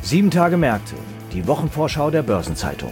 7 Tage Märkte, die Wochenvorschau der Börsenzeitung.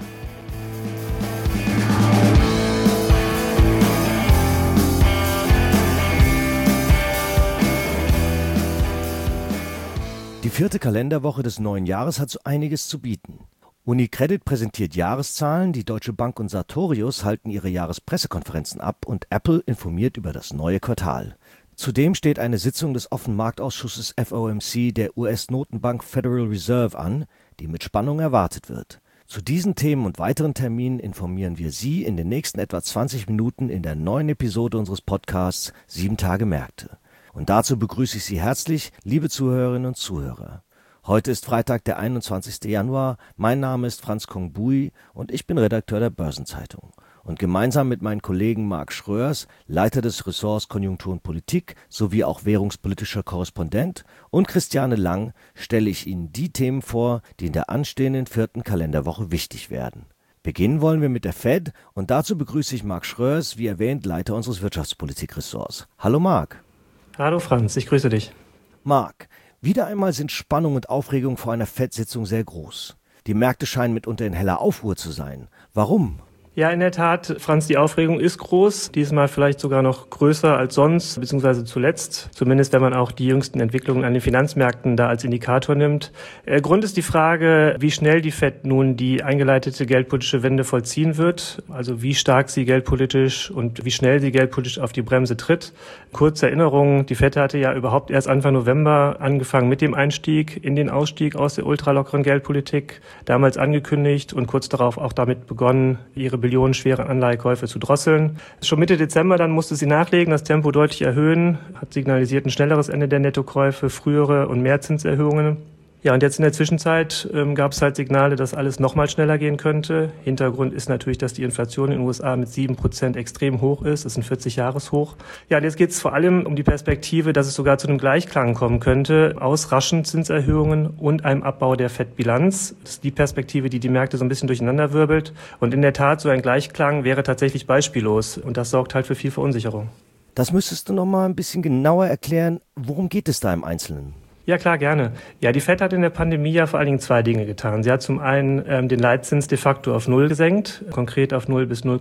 Die 4. Kalenderwoche des neuen Jahres hat so einiges zu bieten. UniCredit präsentiert Jahreszahlen, die Deutsche Bank und Sartorius halten ihre Jahrespressekonferenzen ab und Apple informiert über das neue Quartal. Zudem steht eine Sitzung des Offenmarktausschusses FOMC der US-Notenbank Federal Reserve an, die mit Spannung erwartet wird. Zu diesen Themen und weiteren Terminen informieren wir Sie in den nächsten etwa 20 Minuten in der neuen Episode unseres Podcasts 7 Tage Märkte. Und dazu begrüße ich Sie herzlich, liebe Zuhörerinnen und Zuhörer. Heute ist Freitag, der 21. Januar. Mein Name ist Franz Kongbui und ich bin Redakteur der Börsenzeitung. Und gemeinsam mit meinen Kollegen Marc Schröers, Leiter des Ressorts Konjunktur und Politik sowie auch währungspolitischer Korrespondent, und Christiane Lang stelle ich Ihnen die Themen vor, die in der anstehenden 4. Kalenderwoche wichtig werden. Beginnen wollen wir mit der Fed und dazu begrüße ich Marc Schröers, wie erwähnt, Leiter unseres Wirtschaftspolitik-Ressorts. Hallo Marc. Hallo Franz, ich grüße dich. Marc, wieder einmal sind Spannung und Aufregung vor einer Fed-Sitzung sehr groß. Die Märkte scheinen mitunter in heller Aufruhr zu sein. Warum? Ja, in der Tat, Franz, die Aufregung ist groß, diesmal vielleicht sogar noch größer als sonst, beziehungsweise zuletzt, zumindest wenn man auch die jüngsten Entwicklungen an den Finanzmärkten da als Indikator nimmt. Grund ist die Frage, wie schnell die Fed nun die eingeleitete geldpolitische Wende vollziehen wird, also wie stark sie geldpolitisch und wie schnell sie geldpolitisch auf die Bremse tritt. Kurze Erinnerung, die Fed hatte ja überhaupt erst Anfang November angefangen mit dem Einstieg in den Ausstieg aus der ultralockeren Geldpolitik, damals angekündigt und kurz darauf auch damit begonnen, ihre billionenschwere Anleihekäufe zu drosseln. Schon Mitte Dezember dann musste sie nachlegen, das Tempo deutlich erhöhen, hat signalisiert ein schnelleres Ende der Nettokäufe, frühere und mehr Zinserhöhungen. Ja, und jetzt in der Zwischenzeit gab es halt Signale, dass alles noch mal schneller gehen könnte. Hintergrund ist natürlich, dass die Inflation in den USA mit 7% extrem hoch ist. Das ist ein 40-Jahres-Hoch. Ja, und jetzt geht es vor allem um die Perspektive, dass es sogar zu einem Gleichklang kommen könnte aus raschen Zinserhöhungen und einem Abbau der Fed-Bilanz. Das ist die Perspektive, die die Märkte so ein bisschen durcheinander wirbelt. Und in der Tat, so ein Gleichklang wäre tatsächlich beispiellos. Und das sorgt halt für viel Verunsicherung. Das müsstest du noch mal ein bisschen genauer erklären. Worum geht es da im Einzelnen? Ja, klar, gerne. Ja, die Fed hat in der Pandemie ja vor allen Dingen 2 Dinge getan. Sie hat zum einen den Leitzins de facto auf 0 gesenkt, konkret auf 0 bis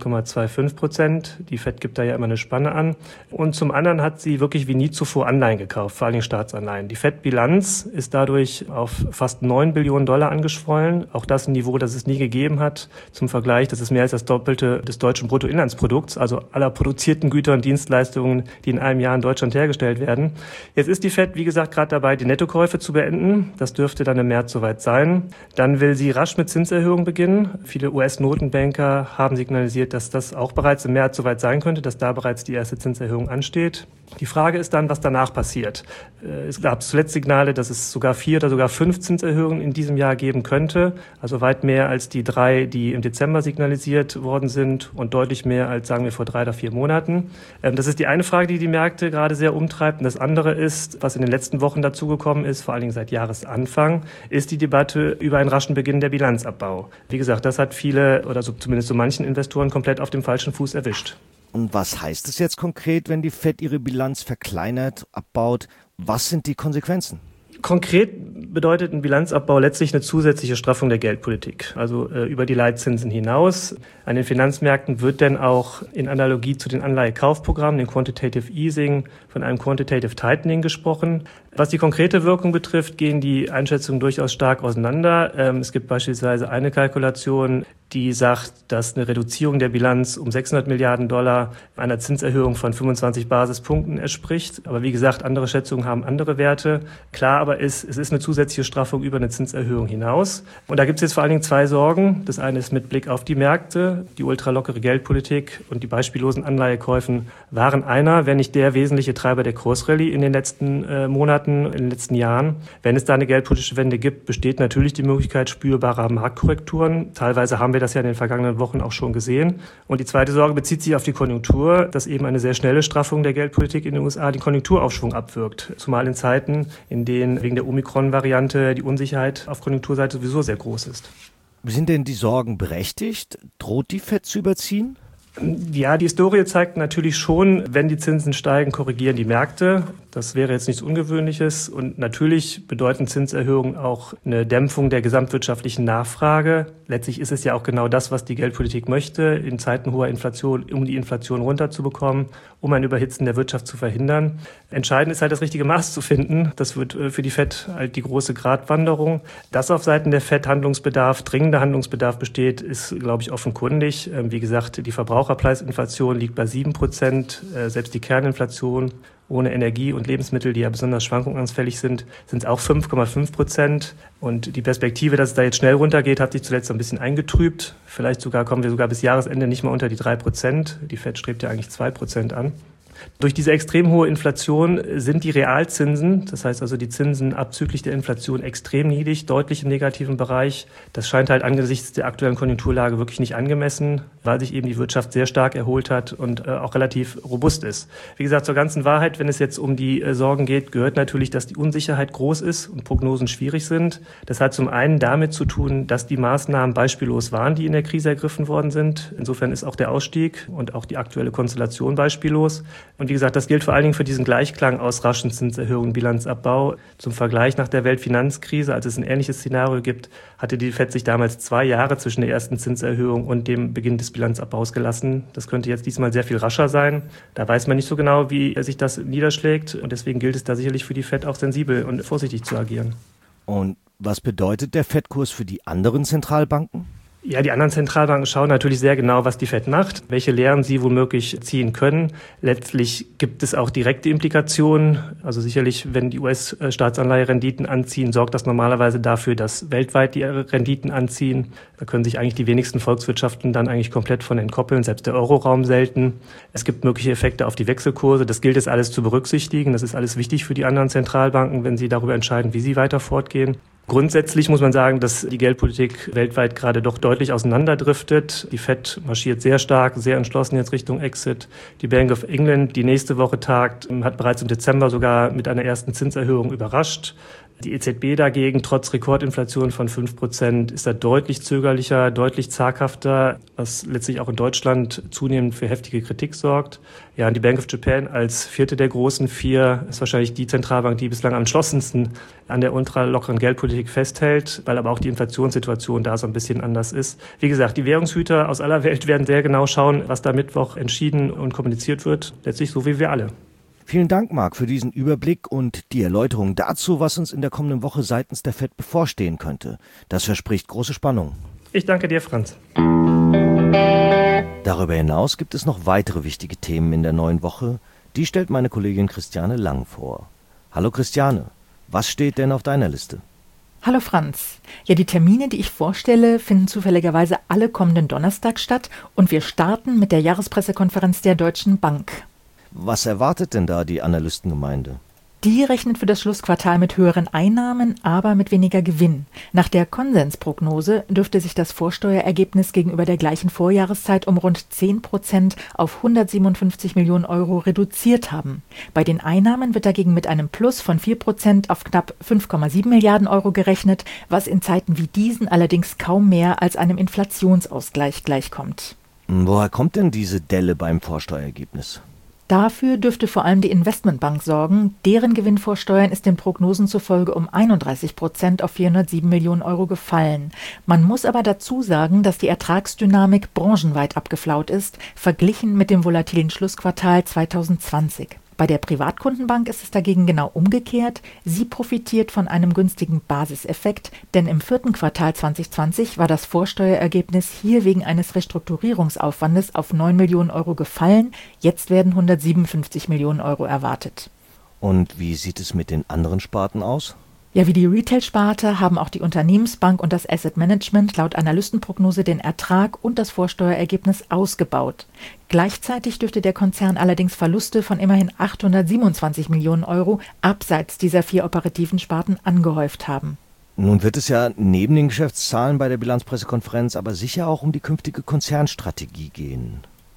0,25%. Die Fed gibt da ja immer eine Spanne an. Und zum anderen hat sie wirklich wie nie zuvor Anleihen gekauft, vor allen Dingen Staatsanleihen. Die Fed-Bilanz ist dadurch auf fast $9 Billionen angeschwollen. Auch das ein Niveau, das es nie gegeben hat. Zum Vergleich, das ist mehr als das Doppelte des deutschen Bruttoinlandsprodukts, also aller produzierten Güter und Dienstleistungen, die in einem Jahr in Deutschland hergestellt werden. Jetzt ist die Fed, wie gesagt, gerade dabei, die Nettokäufe zu beenden. Das dürfte dann im März soweit sein. Dann will sie rasch mit Zinserhöhungen beginnen. Viele US-Notenbanker haben signalisiert, dass das auch bereits im März soweit sein könnte, dass da bereits die erste Zinserhöhung ansteht. Die Frage ist dann, was danach passiert. Es gab zuletzt Signale, dass es sogar 4 oder sogar 5 Zinserhöhungen in diesem Jahr geben könnte. Also weit mehr als die 3, die im Dezember signalisiert worden sind und deutlich mehr als, sagen wir, vor 3 oder 4 Monaten. Das ist die eine Frage, die die Märkte gerade sehr umtreibt. Und das andere ist, was in den letzten Wochen dazugekommen ist, vor allen Dingen seit Jahresanfang, ist die Debatte über einen raschen Beginn der Bilanzabbau. Wie gesagt, das hat viele oder so, zumindest so manchen Investoren komplett auf dem falschen Fuß erwischt. Und was heißt es jetzt konkret, wenn die Fed ihre Bilanz verkleinert, abbaut? Was sind die Konsequenzen? Konkret bedeutet ein Bilanzabbau letztlich eine zusätzliche Straffung der Geldpolitik, also über die Leitzinsen hinaus. An den Finanzmärkten wird denn auch in Analogie zu den Anleihekaufprogrammen, dem Quantitative Easing, von einem Quantitative Tightening gesprochen. Was die konkrete Wirkung betrifft, gehen die Einschätzungen durchaus stark auseinander. Es gibt beispielsweise eine Kalkulation, die sagt, dass eine Reduzierung der Bilanz um $600 Milliarden einer Zinserhöhung von 25 Basispunkten entspricht. Aber wie gesagt, andere Schätzungen haben andere Werte. Klar aber ist, es ist eine zusätzliche Straffung über eine Zinserhöhung hinaus. Und da gibt es jetzt vor allen Dingen 2 Sorgen. Das eine ist mit Blick auf die Märkte. Die ultralockere Geldpolitik und die beispiellosen Anleihekäufen waren einer, wenn nicht der wesentliche Treiber der Kursrallye in den letzten Monaten, in den letzten Jahren. Wenn es da eine geldpolitische Wende gibt, besteht natürlich die Möglichkeit spürbarer Marktkorrekturen. Teilweise haben wir das ja in den vergangenen Wochen auch schon gesehen. Und die zweite Sorge bezieht sich auf die Konjunktur, dass eben eine sehr schnelle Straffung der Geldpolitik in den USA den Konjunkturaufschwung abwirkt. Zumal in Zeiten, in denen wegen der Omikron-Variante die Unsicherheit auf Konjunkturseite sowieso sehr groß ist. Sind denn die Sorgen berechtigt? Droht die Fed zu überziehen? Ja, die Historie zeigt natürlich schon, wenn die Zinsen steigen, korrigieren die Märkte. Das wäre jetzt nichts Ungewöhnliches und natürlich bedeuten Zinserhöhungen auch eine Dämpfung der gesamtwirtschaftlichen Nachfrage. Letztlich ist es ja auch genau das, was die Geldpolitik möchte, in Zeiten hoher Inflation, um die Inflation runterzubekommen, um ein Überhitzen der Wirtschaft zu verhindern. Entscheidend ist halt das richtige Maß zu finden. Das wird für die FED halt die große Gratwanderung. Dass auf Seiten der FED dringender Handlungsbedarf besteht, ist, glaube ich, offenkundig. Wie gesagt, die Verbraucherpreisinflation liegt bei 7%, selbst die Kerninflation ohne Energie und Lebensmittel, die ja besonders schwankungsanfällig sind, sind es auch 5,5%. Und die Perspektive, dass es da jetzt schnell runtergeht, hat sich zuletzt ein bisschen eingetrübt. Vielleicht kommen wir sogar bis Jahresende nicht mal unter die 3%. Die FED strebt ja eigentlich 2% an. Durch diese extrem hohe Inflation sind die Realzinsen, das heißt also die Zinsen abzüglich der Inflation, extrem niedrig, deutlich im negativen Bereich. Das scheint halt angesichts der aktuellen Konjunkturlage wirklich nicht angemessen, weil sich eben die Wirtschaft sehr stark erholt hat und auch relativ robust ist. Wie gesagt, zur ganzen Wahrheit, wenn es jetzt um die Sorgen geht, gehört natürlich, dass die Unsicherheit groß ist und Prognosen schwierig sind. Das hat zum einen damit zu tun, dass die Maßnahmen beispiellos waren, die in der Krise ergriffen worden sind. Insofern ist auch der Ausstieg und auch die aktuelle Konstellation beispiellos. Und wie gesagt, das gilt vor allen Dingen für diesen Gleichklang aus raschen Zinserhöhungen, Bilanzabbau. Zum Vergleich nach der Weltfinanzkrise, als es ein ähnliches Szenario gibt, hatte die FED sich damals 2 Jahre zwischen der ersten Zinserhöhung und dem Beginn des Bilanzabbaus gelassen. Das könnte jetzt diesmal sehr viel rascher sein. Da weiß man nicht so genau, wie sich das niederschlägt. Und deswegen gilt es da sicherlich für die FED auch sensibel und vorsichtig zu agieren. Und was bedeutet der FED-Kurs für die anderen Zentralbanken? Ja, die anderen Zentralbanken schauen natürlich sehr genau, was die FED macht, welche Lehren sie womöglich ziehen können. Letztlich gibt es auch direkte Implikationen. Also sicherlich, wenn die US-Staatsanleiherenditen anziehen, sorgt das normalerweise dafür, dass weltweit die Renditen anziehen. Da können sich eigentlich die wenigsten Volkswirtschaften dann eigentlich komplett von entkoppeln, selbst der Euroraum selten. Es gibt mögliche Effekte auf die Wechselkurse. Das gilt es alles zu berücksichtigen. Das ist alles wichtig für die anderen Zentralbanken, wenn sie darüber entscheiden, wie sie weiter fortgehen. Grundsätzlich muss man sagen, dass die Geldpolitik weltweit gerade doch deutlich auseinanderdriftet. Die FED marschiert sehr stark, sehr entschlossen jetzt Richtung Exit. Die Bank of England, die nächste Woche tagt, hat bereits im Dezember sogar mit einer ersten Zinserhöhung überrascht. Die EZB dagegen, trotz Rekordinflation von 5%, ist da deutlich zögerlicher, deutlich zaghafter, was letztlich auch in Deutschland zunehmend für heftige Kritik sorgt. Ja, und die Bank of Japan als vierte der großen 4 ist wahrscheinlich die Zentralbank, die bislang am entschlossensten an der ultralockeren Geldpolitik festhält, weil aber auch die Inflationssituation da so ein bisschen anders ist. Wie gesagt, die Währungshüter aus aller Welt werden sehr genau schauen, was da Mittwoch entschieden und kommuniziert wird. Letztlich so wie wir alle. Vielen Dank, Marc, für diesen Überblick und die Erläuterung dazu, was uns in der kommenden Woche seitens der FED bevorstehen könnte. Das verspricht große Spannung. Ich danke dir, Franz. Darüber hinaus gibt es noch weitere wichtige Themen in der neuen Woche. Die stellt meine Kollegin Christiane Lang vor. Hallo Christiane, was steht denn auf deiner Liste? Hallo Franz. Ja, die Termine, die ich vorstelle, finden zufälligerweise alle kommenden Donnerstag statt und wir starten mit der Jahrespressekonferenz der Deutschen Bank. Was erwartet denn da die Analystengemeinde? Die rechnet für das Schlussquartal mit höheren Einnahmen, aber mit weniger Gewinn. Nach der Konsensprognose dürfte sich das Vorsteuerergebnis gegenüber der gleichen Vorjahreszeit um rund 10% auf 157 Millionen Euro reduziert haben. Bei den Einnahmen wird dagegen mit einem Plus von 4% auf knapp 5,7 Milliarden Euro gerechnet, was in Zeiten wie diesen allerdings kaum mehr als einem Inflationsausgleich gleichkommt. Woher kommt denn diese Delle beim Vorsteuerergebnis? Dafür dürfte vor allem die Investmentbank sorgen. Deren Gewinn vor Steuern ist den Prognosen zufolge um 31% auf 407 Millionen Euro gefallen. Man muss aber dazu sagen, dass die Ertragsdynamik branchenweit abgeflaut ist, verglichen mit dem volatilen Schlussquartal 2020. Bei der Privatkundenbank ist es dagegen genau umgekehrt. Sie profitiert von einem günstigen Basiseffekt, denn im 4. Quartal 2020 war das Vorsteuerergebnis hier wegen eines Restrukturierungsaufwandes auf 9 Millionen Euro gefallen. Jetzt werden 157 Millionen Euro erwartet. Und wie sieht es mit den anderen Sparten aus? Ja, wie die Retail-Sparte haben auch die Unternehmensbank und das Asset Management laut Analystenprognose den Ertrag und das Vorsteuerergebnis ausgebaut. Gleichzeitig dürfte der Konzern allerdings Verluste von immerhin 827 Millionen Euro abseits dieser 4 operativen Sparten angehäuft haben. Nun wird es ja neben den Geschäftszahlen bei der Bilanzpressekonferenz aber sicher auch um die künftige Konzernstrategie gehen.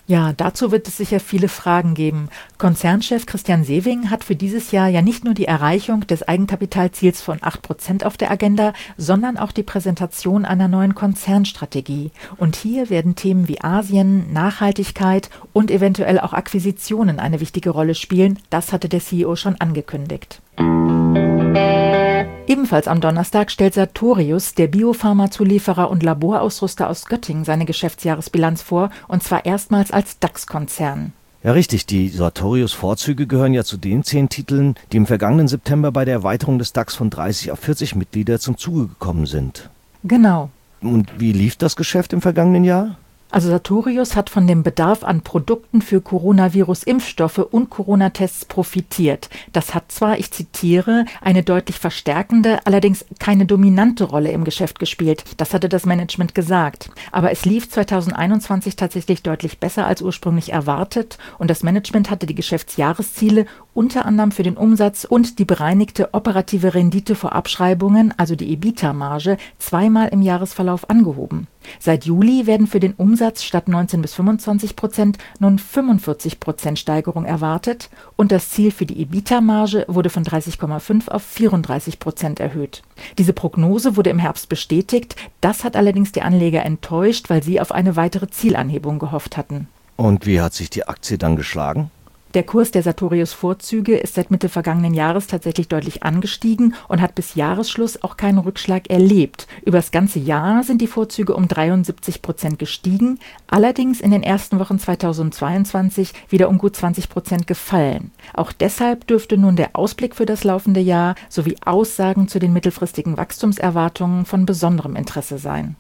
Ja, dazu wird es sicher viele Fragen geben. Konzernchef Christian Sewing hat für dieses Jahr ja nicht nur die Erreichung des Eigenkapitalziels von 8% auf der Agenda, sondern auch die Präsentation einer neuen Konzernstrategie. Und hier werden Themen wie Asien, Nachhaltigkeit und eventuell auch Akquisitionen eine wichtige Rolle spielen. Das hatte der CEO schon angekündigt. Ebenfalls am Donnerstag stellt Sartorius, der Biopharma-Zulieferer und Laborausrüster aus Göttingen, seine Geschäftsjahresbilanz vor, und zwar erstmals als DAX-Konzern. Ja, richtig. Die Sartorius-Vorzüge gehören ja zu den 10 Titeln, die im vergangenen September bei der Erweiterung des DAX von 30 auf 40 Mitglieder zum Zuge gekommen sind. Genau. Und wie lief das Geschäft im vergangenen Jahr? Also Sartorius hat von dem Bedarf an Produkten für Coronavirus-Impfstoffe und Corona-Tests profitiert. Das hat zwar, ich zitiere, eine deutlich verstärkende, allerdings keine dominante Rolle im Geschäft gespielt. Das hatte das Management gesagt. Aber es lief 2021 tatsächlich deutlich besser als ursprünglich erwartet und das Management hatte die Geschäftsjahresziele unter anderem für den Umsatz und die bereinigte operative Rendite vor Abschreibungen, also die EBITDA-Marge, zweimal im Jahresverlauf angehoben. Seit Juli werden für den Umsatz statt 19-25% nun 45% Steigerung erwartet und das Ziel für die EBITDA-Marge wurde von 30,5 auf 34% erhöht. Diese Prognose wurde im Herbst bestätigt, das hat allerdings die Anleger enttäuscht, weil sie auf eine weitere Zielanhebung gehofft hatten. Und wie hat sich die Aktie dann geschlagen? Der Kurs der Sartorius-Vorzüge ist seit Mitte vergangenen Jahres tatsächlich deutlich angestiegen und hat bis Jahresschluss auch keinen Rückschlag erlebt. Über das ganze Jahr sind die Vorzüge um 73% gestiegen, allerdings in den ersten Wochen 2022 wieder um gut 20% gefallen. Auch deshalb dürfte nun der Ausblick für das laufende Jahr sowie Aussagen zu den mittelfristigen Wachstumserwartungen von besonderem Interesse sein.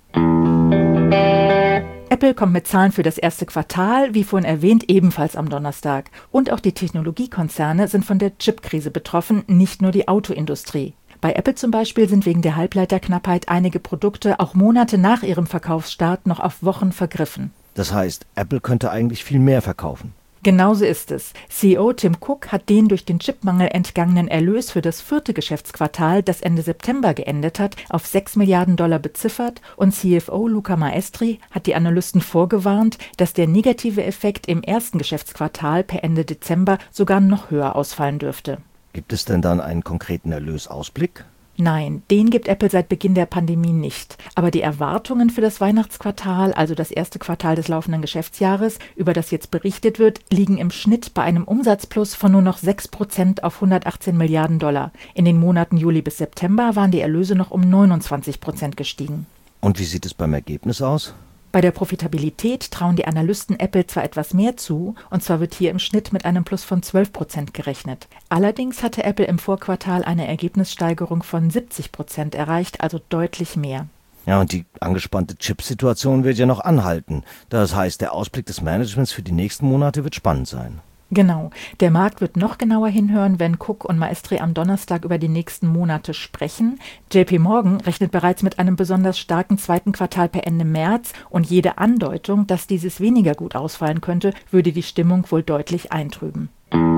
Apple kommt mit Zahlen für das erste Quartal, wie vorhin erwähnt, ebenfalls am Donnerstag. Und auch die Technologiekonzerne sind von der Chipkrise betroffen, nicht nur die Autoindustrie. Bei Apple zum Beispiel sind wegen der Halbleiterknappheit einige Produkte auch Monate nach ihrem Verkaufsstart noch auf Wochen vergriffen. Das heißt, Apple könnte eigentlich viel mehr verkaufen. Genauso ist es. CEO Tim Cook hat den durch den Chipmangel entgangenen Erlös für das 4. Geschäftsquartal, das Ende September geendet hat, auf $6 Milliarden beziffert und CFO Luca Maestri hat die Analysten vorgewarnt, dass der negative Effekt im ersten Geschäftsquartal per Ende Dezember sogar noch höher ausfallen dürfte. Gibt es denn dann einen konkreten Erlösausblick? Nein, den gibt Apple seit Beginn der Pandemie nicht. Aber die Erwartungen für das Weihnachtsquartal, also das erste Quartal des laufenden Geschäftsjahres, über das jetzt berichtet wird, liegen im Schnitt bei einem Umsatzplus von nur noch 6% auf $118 Milliarden. In den Monaten Juli bis September waren die Erlöse noch um 29% gestiegen. Und wie sieht es beim Ergebnis aus? Bei der Profitabilität trauen die Analysten Apple zwar etwas mehr zu, und zwar wird hier im Schnitt mit einem Plus von 12% gerechnet. Allerdings hatte Apple im Vorquartal eine Ergebnissteigerung von 70% erreicht, also deutlich mehr. Ja, und die angespannte Chip-Situation wird ja noch anhalten. Das heißt, der Ausblick des Managements für die nächsten Monate wird spannend sein. Genau. Der Markt wird noch genauer hinhören, wenn Cook und Maestri am Donnerstag über die nächsten Monate sprechen. JP Morgan rechnet bereits mit einem besonders starken zweiten Quartal per Ende März und jede Andeutung, dass dieses weniger gut ausfallen könnte, würde die Stimmung wohl deutlich eintrüben.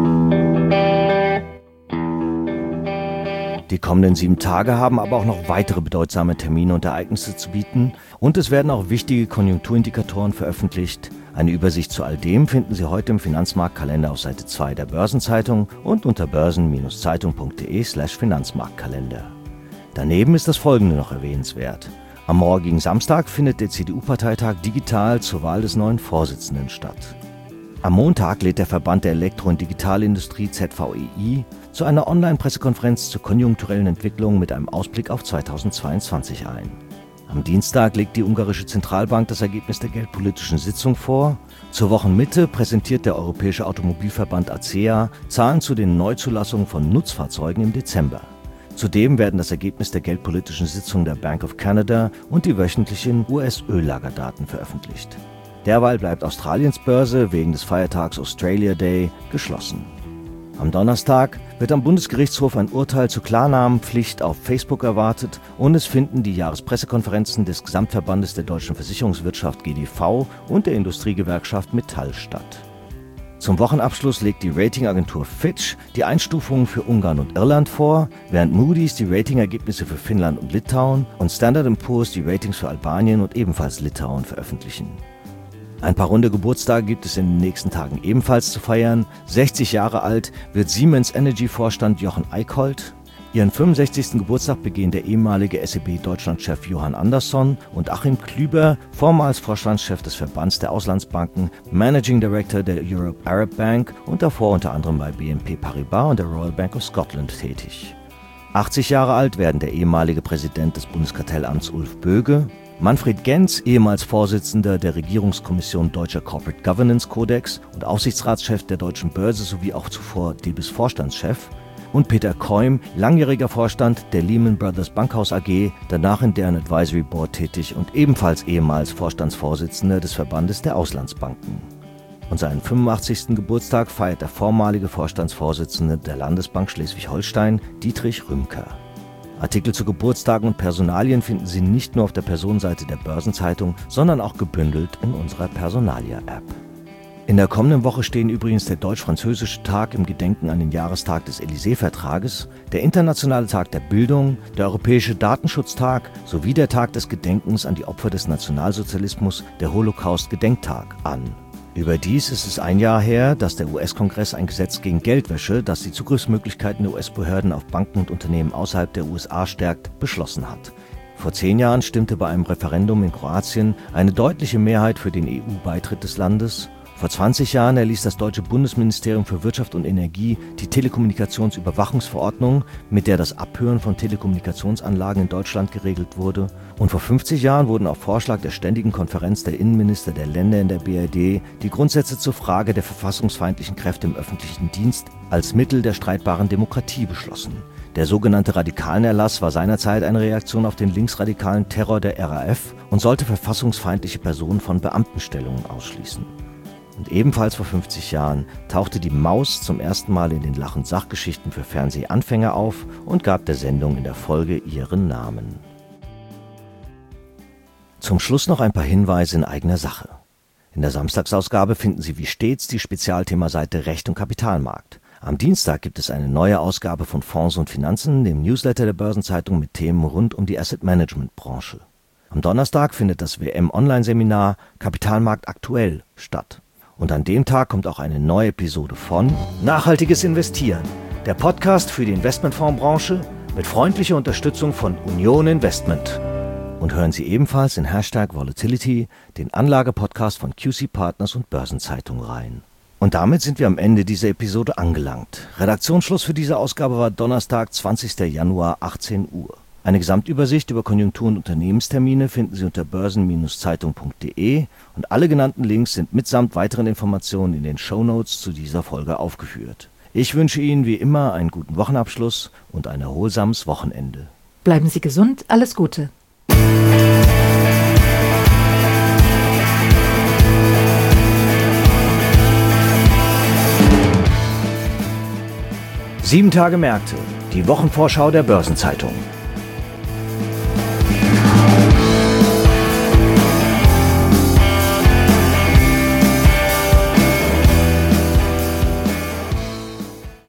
Die kommenden 7 Tage haben aber auch noch weitere bedeutsame Termine und Ereignisse zu bieten und es werden auch wichtige Konjunkturindikatoren veröffentlicht. Eine Übersicht zu all dem finden Sie heute im Finanzmarktkalender auf Seite 2 der Börsenzeitung und unter börsen-zeitung.de/Finanzmarktkalender. Daneben ist das Folgende noch erwähnenswert. Am morgigen Samstag findet der CDU-Parteitag digital zur Wahl des neuen Vorsitzenden statt. Am Montag lädt der Verband der Elektro- und Digitalindustrie ZVEI zu einer Online-Pressekonferenz zur konjunkturellen Entwicklung mit einem Ausblick auf 2022 ein. Am Dienstag legt die ungarische Zentralbank das Ergebnis der geldpolitischen Sitzung vor. Zur Wochenmitte präsentiert der Europäische Automobilverband ACEA Zahlen zu den Neuzulassungen von Nutzfahrzeugen im Dezember. Zudem werden das Ergebnis der geldpolitischen Sitzung der Bank of Canada und die wöchentlichen US-Öllagerdaten veröffentlicht. Derweil bleibt Australiens Börse wegen des Feiertags Australia Day geschlossen. Am Donnerstag wird am Bundesgerichtshof ein Urteil zur Klarnamenpflicht auf Facebook erwartet und es finden die Jahrespressekonferenzen des Gesamtverbandes der deutschen Versicherungswirtschaft GDV und der Industriegewerkschaft Metall statt. Zum Wochenabschluss legt die Ratingagentur Fitch die Einstufungen für Ungarn und Irland vor, während Moody's die Ratingergebnisse für Finnland und Litauen und Standard & Poor's die Ratings für Albanien und ebenfalls Litauen veröffentlichen. Ein paar runde Geburtstage gibt es in den nächsten Tagen ebenfalls zu feiern. 60 Jahre alt wird Siemens Energy-Vorstand Jochen Eickholt. Ihren 65. Geburtstag begehen der ehemalige SEB-Deutschlandchef Johann Andersson und Achim Klüber, vormals Vorstandschef des Verbands der Auslandsbanken, Managing Director der Europe Arab Bank und davor unter anderem bei BNP Paribas und der Royal Bank of Scotland tätig. 80 Jahre alt werden der ehemalige Präsident des Bundeskartellamts Ulf Böge, Manfred Genz, ehemals Vorsitzender der Regierungskommission Deutscher Corporate Governance Kodex und Aufsichtsratschef der Deutschen Börse sowie auch zuvor DIBIS-Vorstandschef, und Peter Keum, langjähriger Vorstand der Lehman Brothers Bankhaus AG, danach in deren Advisory Board tätig und ebenfalls ehemals Vorstandsvorsitzender des Verbandes der Auslandsbanken. Und seinen 85. Geburtstag feiert der vormalige Vorstandsvorsitzende der Landesbank Schleswig-Holstein, Dietrich Rümker. Artikel zu Geburtstagen und Personalien finden Sie nicht nur auf der Personenseite der Börsenzeitung, sondern auch gebündelt in unserer Personalia-App. In der kommenden Woche stehen übrigens der Deutsch-Französische Tag im Gedenken an den Jahrestag des Élysée-Vertrages, der Internationale Tag der Bildung, der Europäische Datenschutztag sowie der Tag des Gedenkens an die Opfer des Nationalsozialismus, der Holocaust-Gedenktag, an. Überdies ist es ein Jahr her, dass der US-Kongress ein Gesetz gegen Geldwäsche, das die Zugriffsmöglichkeiten der US-Behörden auf Banken und Unternehmen außerhalb der USA stärkt, beschlossen hat. Vor 10 Jahren stimmte bei einem Referendum in Kroatien eine deutliche Mehrheit für den EU-Beitritt des Landes. Vor 20 Jahren erließ das deutsche Bundesministerium für Wirtschaft und Energie die Telekommunikationsüberwachungsverordnung, mit der das Abhören von Telekommunikationsanlagen in Deutschland geregelt wurde. Und vor 50 Jahren wurden auf Vorschlag der Ständigen Konferenz der Innenminister der Länder in der BRD die Grundsätze zur Frage der verfassungsfeindlichen Kräfte im öffentlichen Dienst als Mittel der streitbaren Demokratie beschlossen. Der sogenannte Radikalenerlass war seinerzeit eine Reaktion auf den linksradikalen Terror der RAF und sollte verfassungsfeindliche Personen von Beamtenstellungen ausschließen. Und ebenfalls vor 50 Jahren tauchte die Maus zum ersten Mal in den Lach- und Sachgeschichten für Fernsehanfänger auf und gab der Sendung in der Folge ihren Namen. Zum Schluss noch ein paar Hinweise in eigener Sache. In der Samstagsausgabe finden Sie wie stets die Spezialthemaseite Recht und Kapitalmarkt. Am Dienstag gibt es eine neue Ausgabe von Fonds und Finanzen, dem Newsletter der Börsenzeitung mit Themen rund um die Asset-Management-Branche. Am Donnerstag findet das WM-Online-Seminar Kapitalmarkt aktuell statt. Und an dem Tag kommt auch eine neue Episode von Nachhaltiges Investieren, der Podcast für die Investmentfondsbranche mit freundlicher Unterstützung von Union Investment. Und hören Sie ebenfalls in #Volatility, den Anlagepodcast von QC Partners und Börsenzeitung rein. Und damit sind wir am Ende dieser Episode angelangt. Redaktionsschluss für diese Ausgabe war Donnerstag, 20. Januar, 18 Uhr. Eine Gesamtübersicht über Konjunktur- und Unternehmenstermine finden Sie unter börsen-zeitung.de und alle genannten Links sind mitsamt weiteren Informationen in den Shownotes zu dieser Folge aufgeführt. Ich wünsche Ihnen wie immer einen guten Wochenabschluss und ein erholsames Wochenende. Bleiben Sie gesund, alles Gute. Sieben Tage Märkte, die Wochenvorschau der Börsenzeitung.